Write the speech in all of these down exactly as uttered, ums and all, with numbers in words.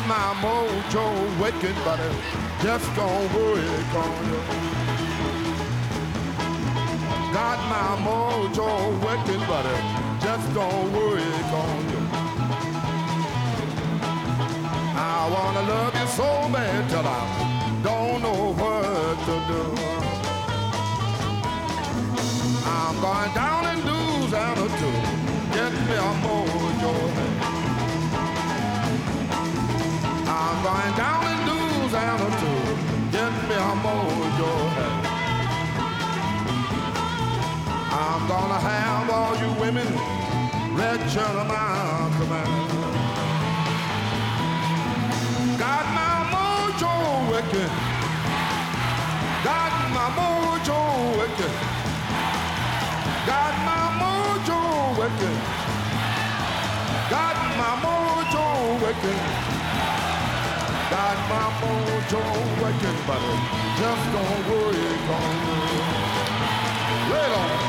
my mojo working, but it just don't work on you. Got my mojo working, but it just don't work on you. I wanna love you so bad till I don't know what to do. I'm going down in Louisiana to get me a mojo. I'm going down in Louisiana to get me a mojo. I'm gonna have all you women let you my command. Got my mojo wicked. Got my mojo wicked. Got my mojo wicked. Got my mojo wicked. Got my mojo wicked, but it just don't work on me. Lay it on.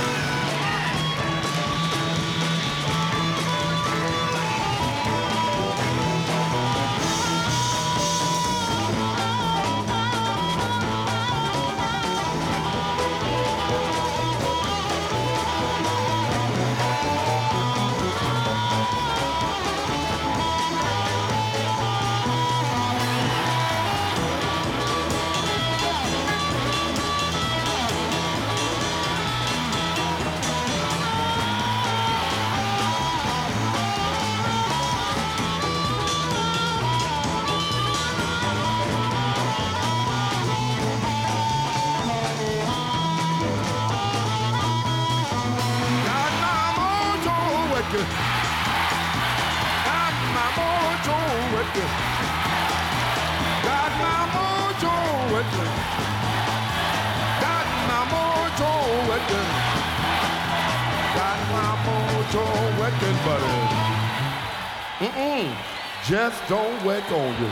Got my mojo wicked. Got my mojo wicked. Got my mojo wicked. Got my mojo wicked, but it mm-mm, just don't work on you.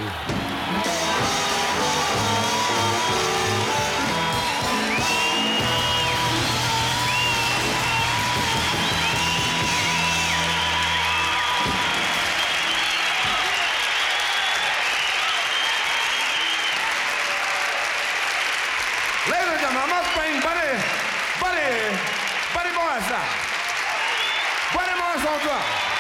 Ladies and gentlemen, I must bring Buddy, Buddy, Buddy Morris out. Buddy Morris on drum.